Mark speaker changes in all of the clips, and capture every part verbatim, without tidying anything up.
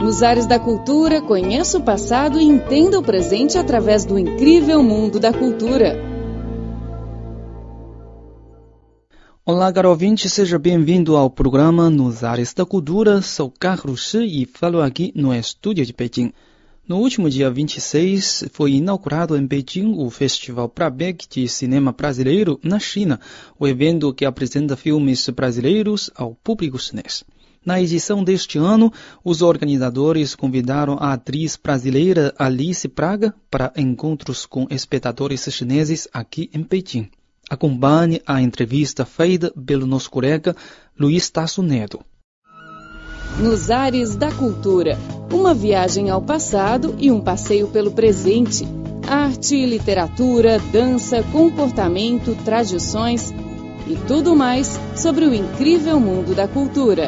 Speaker 1: Nos ares da cultura, conheça o passado e entenda o presente através do incrível mundo da cultura.
Speaker 2: Olá, caro ouvinte, seja bem-vindo ao programa Nos Ares da Cultura. Sou Carlos Shi e falo aqui no estúdio de Pequim. No último dia vinte e seis, foi inaugurado em Pequim o Festival Prabec de Cinema Brasileiro na China, o evento que apresenta filmes brasileiros ao público chinês. Na edição deste ano, os organizadores convidaram a atriz brasileira Alice Braga para encontros com espectadores chineses aqui em Pequim. Acompanhe a entrevista feita pelo nosso colega Luiz Tasso Neto.
Speaker 1: Nos ares da cultura, uma viagem ao passado e um passeio pelo presente. Arte, literatura, dança, comportamento, tradições e tudo mais sobre o incrível mundo da cultura.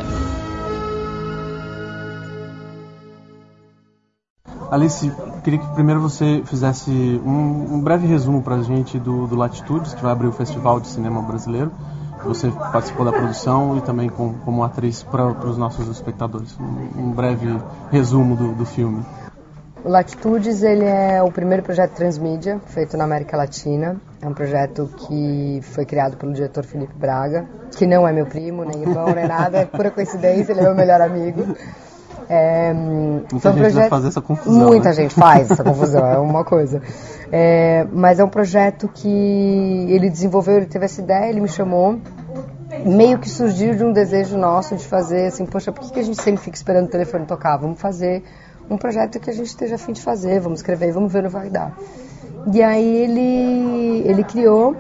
Speaker 3: Alice, queria que primeiro você fizesse um, um breve resumo para a gente do, do Latitudes, que vai abrir o Festival de Cinema Brasileiro. Você participou da produção e também com, como atriz para os nossos espectadores. Um, um breve resumo do, do filme.
Speaker 4: O Latitudes ele é o primeiro projeto transmídia feito na América Latina. É um projeto que foi criado pelo diretor Felipe Braga, que não é meu primo, nem irmão, nem nada, é pura coincidência, ele é meu melhor amigo. É,
Speaker 3: Muita
Speaker 4: foi um
Speaker 3: gente
Speaker 4: projeto...
Speaker 3: vai fazer essa confusão.
Speaker 4: Muita
Speaker 3: né?
Speaker 4: gente faz essa confusão, é uma coisa. É, mas é um projeto que ele desenvolveu, ele teve essa ideia, ele me chamou, meio que surgiu de um desejo nosso de fazer assim, poxa, por que a gente sempre fica esperando o telefone tocar? Vamos fazer um projeto que a gente esteja a fim de fazer, vamos escrever e vamos ver o que vai dar. E aí ele, ele criou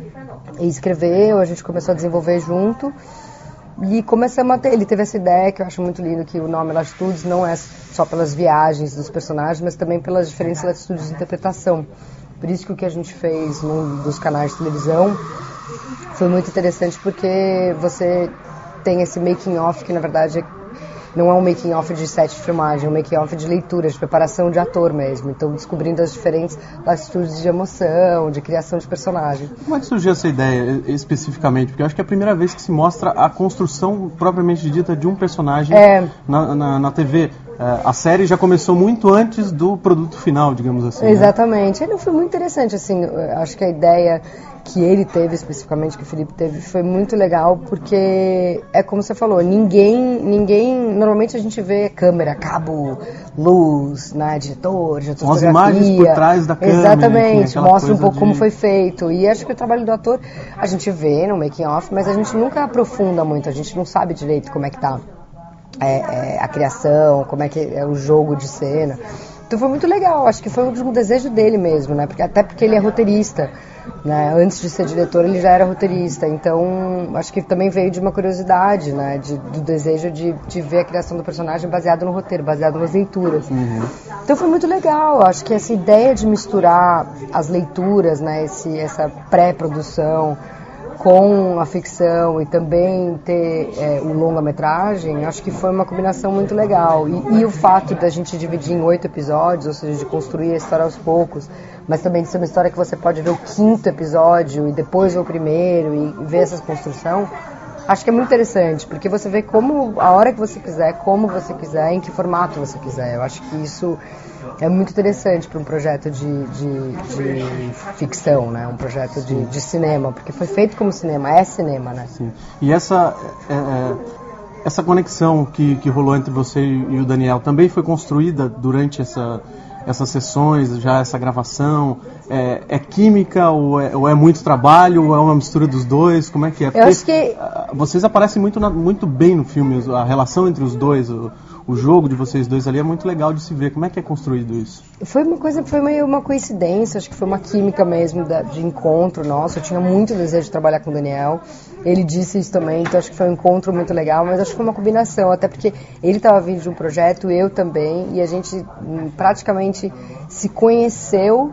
Speaker 4: e escreveu, a gente começou a desenvolver junto. E começamos a ter, ele teve essa ideia que eu acho muito lindo, que o nome Latitudes não é só pelas viagens dos personagens, mas também pelas diferentes latitudes de interpretação. Por isso que o que a gente fez num dos canais de televisão foi muito interessante, porque você tem esse making off que na verdade não é um making off de set de filmagem, é um making off de leitura, de preparação de ator mesmo. Então descobrindo as diferentes latitudes de emoção, de criação de personagem.
Speaker 3: Como é que surgiu essa ideia especificamente? Porque eu acho que é a primeira vez que se mostra a construção propriamente dita de um personagem é... na, na, na T V. A série já começou muito antes do produto final, digamos assim.
Speaker 4: Exatamente. Né? Ele foi muito interessante, assim, acho que a ideia que ele teve especificamente, que o Felipe teve, foi muito legal, porque é como você falou, ninguém, ninguém, normalmente a gente vê câmera, cabo, luz, né, diretor, diretor
Speaker 3: As imagens por trás da câmera.
Speaker 4: Exatamente, mostra um pouco
Speaker 3: de...
Speaker 4: como foi feito, e acho que o trabalho do ator a gente vê no making off, mas a gente nunca aprofunda muito, a gente não sabe direito como é que tá é, é, a criação, como é que é o jogo de cena. Então foi muito legal, acho que foi um desejo dele mesmo, né, porque, até porque ele é roteirista. Né? Antes de ser diretor ele já era roteirista, então acho que também veio de uma curiosidade, né? de, do desejo de, de ver a criação do personagem baseado no roteiro, baseado nas leituras. Uhum. Então foi muito legal, acho que essa ideia de misturar as leituras, né? Esse, essa pré-produção com a ficção e também ter é, o longa-metragem, acho que foi uma combinação muito legal. E, e o fato da gente dividir em oito episódios, ou seja, de construir a história aos poucos, mas também de ser uma história que você pode ver o quinto episódio e depois o primeiro e ver essa construção, acho que é muito interessante, porque você vê como, a hora que você quiser, como você quiser, em que formato você quiser. Eu acho que isso é muito interessante para um projeto de, de, de ficção, né? Um projeto de, de cinema, porque foi feito como cinema, é cinema, né? Sim.
Speaker 3: E essa, é, é, essa conexão que, que rolou entre você e o Daniel também foi construída durante essa... essas sessões, já essa gravação, é, é química ou é, ou é muito trabalho, ou é uma mistura dos dois? Como é que é?
Speaker 4: Porque eu acho que...
Speaker 3: Vocês aparecem muito, na, muito bem no filme, a relação entre os dois, o, o jogo de vocês dois ali é muito legal de se ver. Como é que é construído isso?
Speaker 4: Foi uma coisa, foi meio uma coincidência, acho que foi uma química mesmo da, de encontro nosso. Eu tinha muito desejo de trabalhar com o Daniel, ele disse isso também, então acho que foi um encontro muito legal, mas acho que foi uma combinação, até porque ele estava vindo de um projeto, eu também, e a gente praticamente se conheceu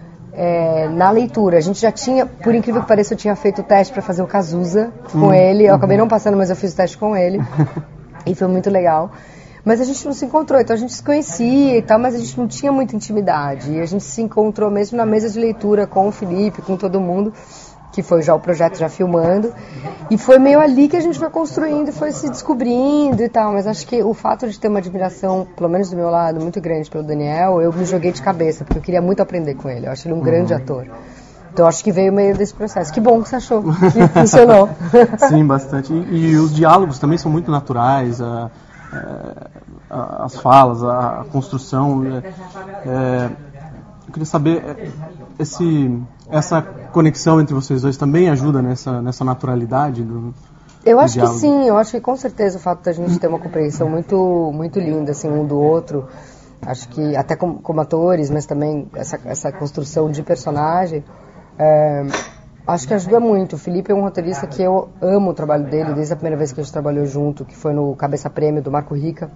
Speaker 4: é, na leitura. A gente já tinha, por incrível que pareça, eu tinha feito o teste para fazer o Cazuza com hum, ele, eu acabei não passando, mas eu fiz o teste com ele, e foi muito legal. Mas a gente não se encontrou, então a gente se conhecia e tal, mas a gente não tinha muita intimidade. E a gente se encontrou mesmo na mesa de leitura com o Felipe, com todo mundo. que foi já o projeto já filmando, e foi meio ali que a gente foi construindo e foi se descobrindo e tal, mas acho que o fato de ter uma admiração, pelo menos do meu lado, muito grande pelo Daniel, eu me joguei de cabeça, porque eu queria muito aprender com ele, eu acho ele um uhum. grande ator. Então acho que veio meio desse processo. Que bom que você achou que funcionou.
Speaker 3: Sim, bastante. E, e os diálogos também são muito naturais, a, a, as falas, a, a construção. É, eu queria saber, esse, essa conexão entre vocês dois também ajuda nessa, nessa naturalidade do
Speaker 4: Eu acho
Speaker 3: diálogo?
Speaker 4: Que sim, eu acho que com certeza o fato da gente ter uma compreensão muito, muito linda assim, um do outro, acho que até como, como atores, mas também essa, essa construção de personagem, é, acho que ajuda muito. O Felipe é um roteirista que eu amo o trabalho dele, desde a primeira vez que a gente trabalhou junto, que foi no Cabeça Prêmio, do Marco Rica.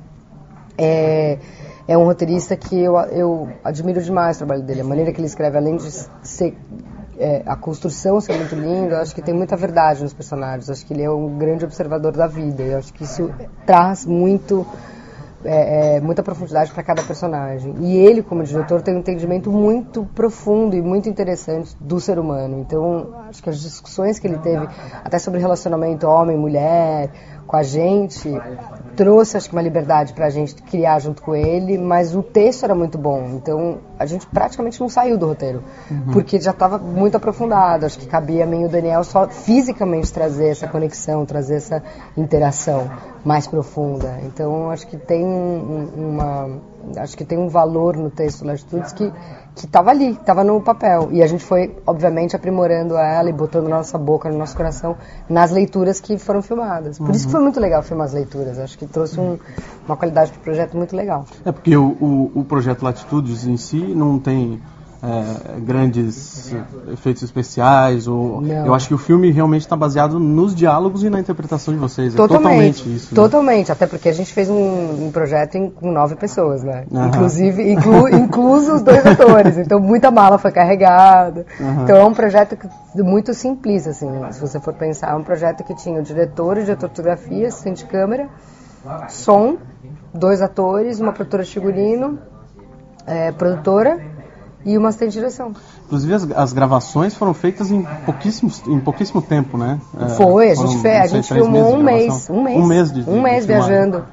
Speaker 4: É, é um roteirista que eu, eu admiro demais o trabalho dele, a maneira que ele escreve, além de ser... É, a construção ser muito linda, eu acho que tem muita verdade nos personagens, eu acho que ele é um grande observador da vida, eu acho que isso traz muito, é, é, muita profundidade para cada personagem. E ele, como diretor, tem um entendimento muito profundo e muito interessante do ser humano. Então, acho que as discussões que ele teve, até sobre relacionamento homem-mulher, com a gente, trouxe, acho que, uma liberdade pra gente criar junto com ele, mas o texto era muito bom, então a gente praticamente não saiu do roteiro, uhum. porque já estava muito aprofundado. Acho que cabia a mim e o Daniel só fisicamente trazer essa conexão, trazer essa interação mais profunda. Então acho que tem uma, acho que tem um valor no texto Latitudes que que estava ali, estava no papel, e a gente foi, obviamente, aprimorando ela e botando na nossa boca, no nosso coração, nas leituras que foram filmadas. Por uhum. isso que foi muito legal filmar as leituras, acho que trouxe um, uma qualidade do projeto muito legal.
Speaker 3: É porque o, o, o projeto Latitudes em si não tem é, grandes efeitos especiais, ou eu acho que o filme realmente está baseado nos diálogos e na interpretação de vocês.
Speaker 4: Totalmente,
Speaker 3: é totalmente isso.
Speaker 4: Totalmente, né? Até porque a gente fez um, um projeto em, com nove pessoas, né?
Speaker 3: Uhum.
Speaker 4: Inclusive, inclu, incluso os dois atores, então muita mala foi carregada. Uhum. Então é um projeto que, muito simples, assim, se você for pensar, é um projeto que tinha o diretor, o diretor de fotografia, assistente de câmera, som, dois atores, uma produtora de figurino, é, produtora e uma assistente de direção.
Speaker 3: Inclusive as, as gravações foram feitas em pouquíssimo, em pouquíssimo tempo, né?
Speaker 4: É, Foi, a gente, fez, a gente sei, filmou um mês, um mês.
Speaker 3: Um mês de
Speaker 4: Um mês
Speaker 3: de
Speaker 4: viajando.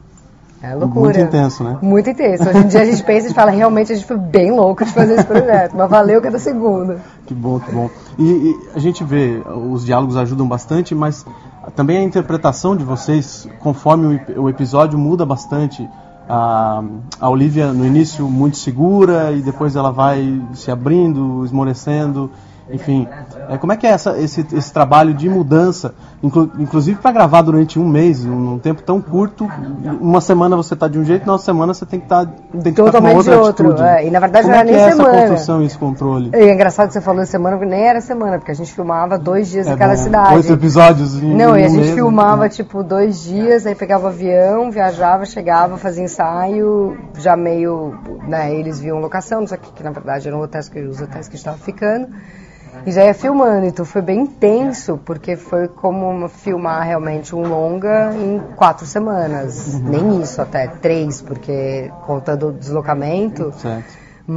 Speaker 4: É loucura.
Speaker 3: Muito intenso, né?
Speaker 4: Muito intenso. Hoje em dia a gente pensa e fala, realmente a gente foi bem louco de fazer esse projeto, mas valeu cada segundo.
Speaker 3: Que bom, que bom. E, e a gente vê, os diálogos ajudam bastante, mas também a interpretação de vocês, conforme o, o episódio, muda bastante. A, a Olivia no início muito segura e depois ela vai se abrindo, esmorecendo, enfim. É, como é que é essa, esse, esse trabalho de mudança, inclu, inclusive para gravar durante um mês, um, um tempo tão curto, uma semana você está de um jeito, na outra semana você tem que estar tá, tá com outra
Speaker 4: outro,
Speaker 3: atitude.
Speaker 4: É, e na verdade
Speaker 3: como
Speaker 4: não era
Speaker 3: é
Speaker 4: nem
Speaker 3: que é
Speaker 4: semana.
Speaker 3: Essa construção e esse controle?
Speaker 4: E é engraçado que você falou semana, porque nem era semana, porque a gente filmava dois dias
Speaker 3: é
Speaker 4: em cada
Speaker 3: bom,
Speaker 4: cidade.
Speaker 3: Oito episódios em
Speaker 4: Não,
Speaker 3: um
Speaker 4: e a gente
Speaker 3: mês,
Speaker 4: filmava
Speaker 3: né?
Speaker 4: tipo dois dias, aí pegava o avião, viajava, chegava, fazia ensaio, já meio, né, eles viam locação, só que, que na verdade eram hotéis que, os hotéis que estavam ficando. E já ia filmando, então foi bem intenso, porque foi como filmar realmente um longa em quatro semanas. Uhum. Nem isso, até três, porque contando o deslocamento.
Speaker 3: Certo.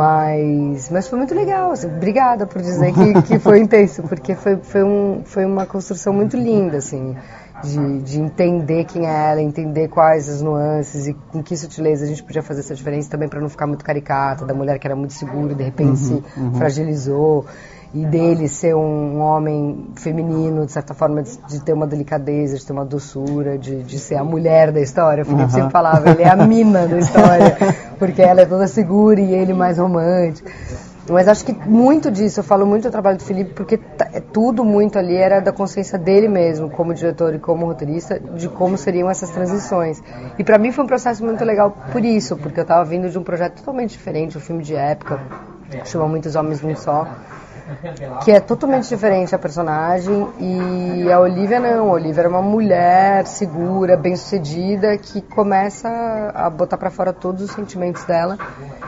Speaker 4: Mas, mas foi muito legal, assim, obrigada por dizer que, que foi intenso, porque foi, foi, um, foi uma construção muito linda, assim, de, de entender quem é ela, entender quais as nuances e com que sutileza a gente podia fazer essa diferença também para não ficar muito caricata, da mulher que era muito segura e de repente uhum, se uhum. fragilizou. E dele ser um homem feminino, de certa forma, de, de ter uma delicadeza, de ter uma doçura, de, de ser a mulher da história. O Felipe uhum. sempre falava, ele é a mina da história, porque ela é toda segura e ele mais romântico. Mas acho que muito disso, eu falo muito do trabalho do Felipe, porque t- tudo muito ali era da consciência dele mesmo, como diretor e como roteirista, de como seriam essas transições. E pra mim foi um processo muito legal por isso, porque eu tava vindo de um projeto totalmente diferente, um filme de época, que chama Muitos Homens Num Só, que é totalmente diferente a personagem, e a Olivia não, a Olivia era uma mulher segura, bem-sucedida, que começa a botar pra fora todos os sentimentos dela,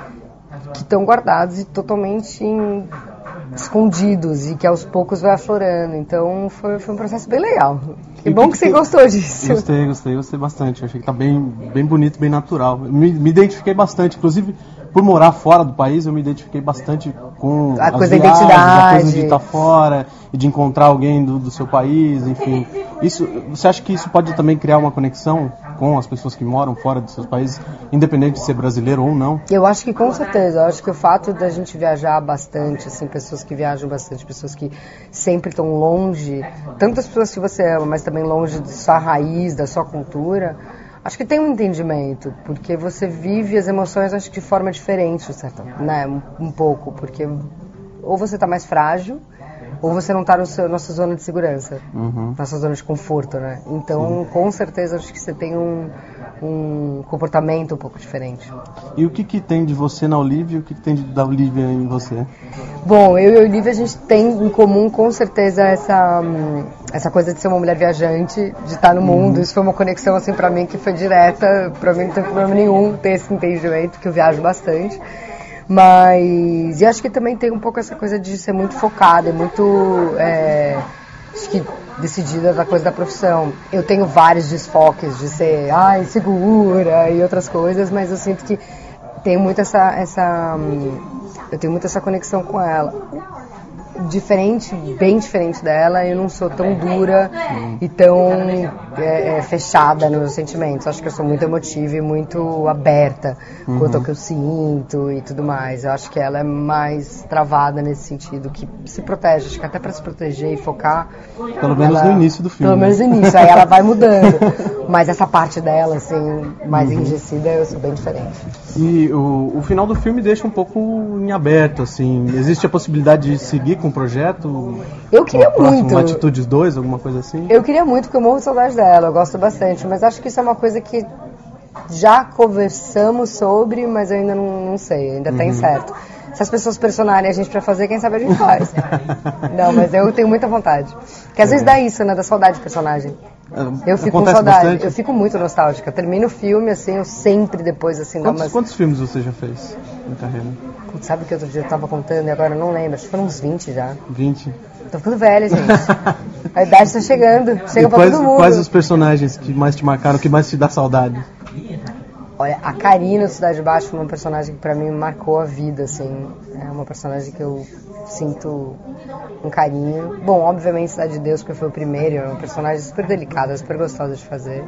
Speaker 4: que estão guardados e totalmente em, escondidos, e que aos poucos vai aflorando. Então foi, foi um processo bem legal. Que bom que, que você gostou disso.
Speaker 3: Gostei, gostei, gostei bastante. Eu achei que tá bem, bem bonito, bem natural. Me, me identifiquei bastante, inclusive por morar fora do país, eu me identifiquei bastante com
Speaker 4: a
Speaker 3: as
Speaker 4: coisa
Speaker 3: viagens,
Speaker 4: da identidade,
Speaker 3: a coisa de estar fora e de encontrar alguém do, do seu país, enfim. Isso, você acha que isso pode também criar uma conexão com as pessoas que moram fora dos seus países, independente de ser brasileiro ou não?
Speaker 4: Eu acho que com certeza. Eu acho que o fato da gente viajar bastante, assim, pessoas que viajam bastante, pessoas que sempre estão longe, tanto as pessoas que você ama, mas também longe da sua raiz, da sua cultura, acho que tem um entendimento, porque você vive as emoções, acho que de forma diferente, certo? Né? Um, um pouco, porque ou você está mais frágil, ou você não está na nossa zona de segurança, uhum. nossa zona de conforto, né? Então, sim, com certeza, acho que você tem um, um comportamento um pouco diferente.
Speaker 3: E o que, que tem de você na Olivia e o que, que tem de, da Olivia em você?
Speaker 4: Bom, eu e a Olivia, a gente tem em comum, com certeza, essa, essa coisa de ser uma mulher viajante, de estar no mundo. Uhum. Isso foi uma conexão, assim, pra mim, que foi direta. Pra mim não tem problema nenhum ter esse entendimento, que eu viajo bastante. Mas, e acho que também tem um pouco essa coisa de ser muito focada, muito, é, acho que decidida da coisa da profissão. Eu tenho vários desfoques de ser, ai, segura e outras coisas, mas eu sinto que tenho muito essa, essa, eu tenho muito essa conexão com ela. Diferente, bem diferente dela, eu não sou tão dura hum. e tão é, é, fechada nos meus sentimentos. Acho que eu sou muito emotiva e muito aberta uhum. quanto ao que eu sinto e tudo mais. Eu acho que ela é mais travada nesse sentido, que se protege. Acho que até para se proteger e focar...
Speaker 3: Pelo menos ela, no início do filme.
Speaker 4: Pelo menos no início, aí ela vai mudando. Mas essa parte dela, assim, mais uhum. enrijecida, eu sou bem diferente.
Speaker 3: E o, o final do filme deixa um pouco em aberto, assim. Existe a possibilidade de seguir com o projeto?
Speaker 4: Eu queria muito.
Speaker 3: Atitudes dois, alguma coisa assim?
Speaker 4: Eu queria muito, porque eu morro de saudade dela, eu gosto bastante. Mas acho que isso é uma coisa que já conversamos sobre, mas eu ainda não, não sei, ainda uhum. tá incerto. Se as pessoas pressionarem a gente pra fazer, quem sabe a gente faz. Não, mas eu tenho muita vontade. Porque às é. vezes dá isso, né, da saudade de personagem. Eu fico
Speaker 3: Acontece
Speaker 4: com saudade,
Speaker 3: bastante.
Speaker 4: Eu fico muito nostálgica. Termino o filme, assim, eu sempre depois, assim...
Speaker 3: Quantos,
Speaker 4: umas...
Speaker 3: quantos filmes você já fez na carreira?
Speaker 4: Sabe que outro dia eu tava contando e agora eu não lembro, acho que foram uns vinte já.
Speaker 3: vinte?
Speaker 4: Tô ficando velha, gente. A idade tá chegando, chega
Speaker 3: e
Speaker 4: pra
Speaker 3: quais,
Speaker 4: todo mundo.
Speaker 3: Quais os personagens que mais te marcaram, que mais te dá saudade?
Speaker 4: Olha, a Karina do Cidade Baixa foi uma personagem que pra mim marcou a vida, assim. É uma personagem que eu sinto um carinho. Bom, obviamente Cidade de Deus, porque foi o primeiro, é uma personagem super delicada, super gostosa de fazer.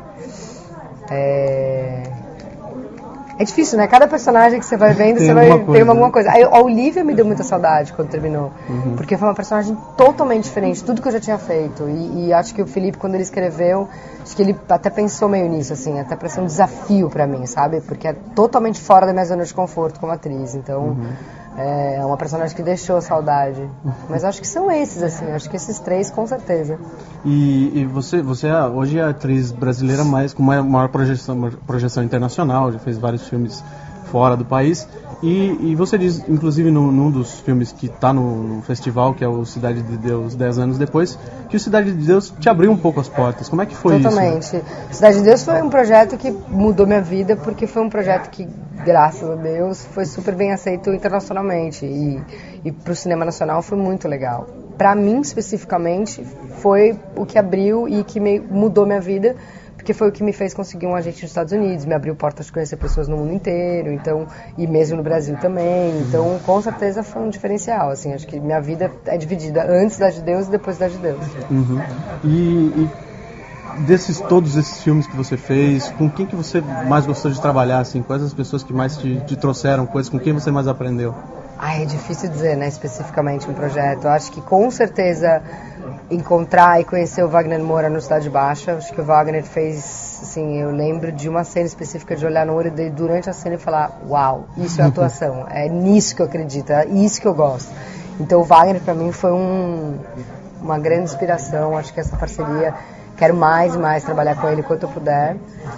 Speaker 4: É... É difícil, né? Cada personagem que você vai vendo, tem você vai ter alguma coisa. Aí, a Olivia me deu muita saudade quando terminou. Uhum. Porque foi uma personagem totalmente diferente, tudo que eu já tinha feito. E, e acho que o Felipe, quando ele escreveu, acho que ele até pensou meio nisso, assim, até pra ser um desafio pra mim, sabe? Porque é totalmente fora da minha zona de conforto como atriz. Então, uhum. é uma personagem que deixou saudade. Mas acho que são esses, assim, acho que esses três, com certeza.
Speaker 3: E, e você, você é, hoje é a atriz brasileira mais, com maior, maior projeção, projeção internacional, já fez vários filmes fora do país. E, e você diz, inclusive no, num dos filmes que está no, no festival, que é o Cidade de Deus, dez anos depois, que o Cidade de Deus te abriu um pouco as portas. Como é que foi
Speaker 4: Totalmente.
Speaker 3: isso?
Speaker 4: Totalmente. Cidade de Deus foi um projeto que mudou minha vida, porque foi um projeto que, graças a Deus, foi super bem aceito internacionalmente. E, e para o cinema nacional foi muito legal. Para mim, especificamente, foi o que abriu e que me, mudou minha vida, porque foi o que me fez conseguir um agente nos Estados Unidos, me abriu portas de conhecer pessoas no mundo inteiro, então, e mesmo no Brasil também. Então, com certeza foi um diferencial, assim, acho que minha vida é dividida antes da de Deus e depois da de Deus.
Speaker 3: Uhum. E, e desses todos esses filmes que você fez, com quem que você mais gostou de trabalhar, assim? Quais as pessoas que mais te, te trouxeram coisas, com quem você mais aprendeu?
Speaker 4: Ah, é difícil dizer, né, especificamente um projeto. Eu acho que com certeza encontrar e conhecer o Wagner Moura no Cidade Baixa. Acho que o Wagner fez, assim, eu lembro de uma cena específica de olhar no olho dele durante a cena e falar, uau, isso é atuação, é nisso que eu acredito, é isso que eu gosto. Então o Wagner pra mim foi um, uma grande inspiração, acho que essa parceria, quero mais e mais trabalhar com ele enquanto eu puder.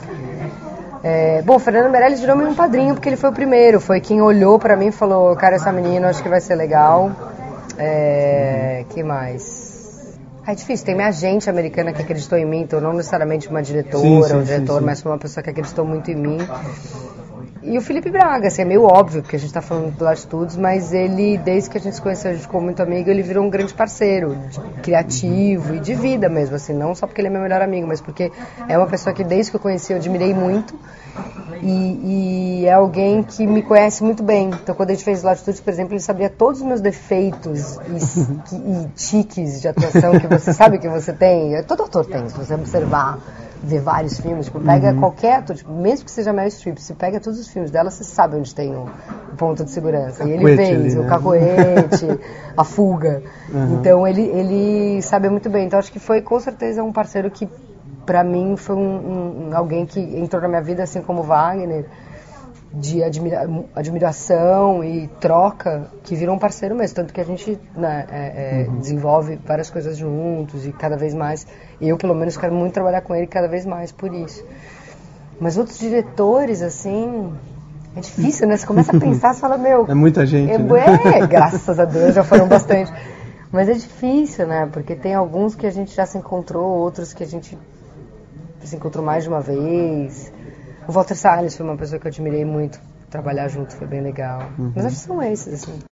Speaker 4: É, bom, o Fernando Meirelles virou meio um padrinho porque ele foi o primeiro, foi quem olhou pra mim e falou, eu quero essa menina, acho que vai ser legal. É, que mais? É difícil, tem minha agente americana que acreditou em mim, então não necessariamente uma diretora sim, sim, ou um diretor, sim, sim. mas foi uma pessoa que acreditou muito em mim. E o Felipe Braga, assim, é meio óbvio, porque a gente tá falando do Latitudes, mas ele, desde que a gente se conheceu, a gente ficou muito amigo, ele virou um grande parceiro, de, criativo e de vida mesmo, assim, não só porque ele é meu melhor amigo, mas porque é uma pessoa que desde que eu conheci eu admirei muito. E, e é alguém que me conhece muito bem. Então, quando a gente fez Latitude, por exemplo, ele sabia todos os meus defeitos e, e tiques de atuação que você sabe que você tem. Todo ator tem, se você observar, ver vários filmes. Tipo, pega uhum. qualquer ator, tipo, mesmo que seja Meryl Streep, se pega todos os filmes dela, você sabe onde tem o, o ponto de segurança. E ele fez ali, né? O cacoete, a fuga. Uhum. Então, ele, ele sabe muito bem. Então, acho que foi, com certeza, um parceiro que, pra mim, foi um, um, alguém que entrou na minha vida, assim como Wagner, de admira, admiração e troca, que virou um parceiro mesmo. Tanto que a gente, né, é, é, uhum. desenvolve várias coisas juntos e cada vez mais. Eu, pelo menos, quero muito trabalhar com ele cada vez mais por isso. Mas outros diretores, assim, é difícil, né? Você começa a pensar, você fala, meu...
Speaker 3: É muita gente,
Speaker 4: é,
Speaker 3: né?
Speaker 4: É, graças a Deus, já foram bastante. Mas é difícil, né? Porque tem alguns que a gente já se encontrou, outros que a gente se encontrou mais de uma vez. O Walter Salles foi uma pessoa que eu admirei muito. Trabalhar junto foi bem legal. Uhum. Mas acho que são esses, assim.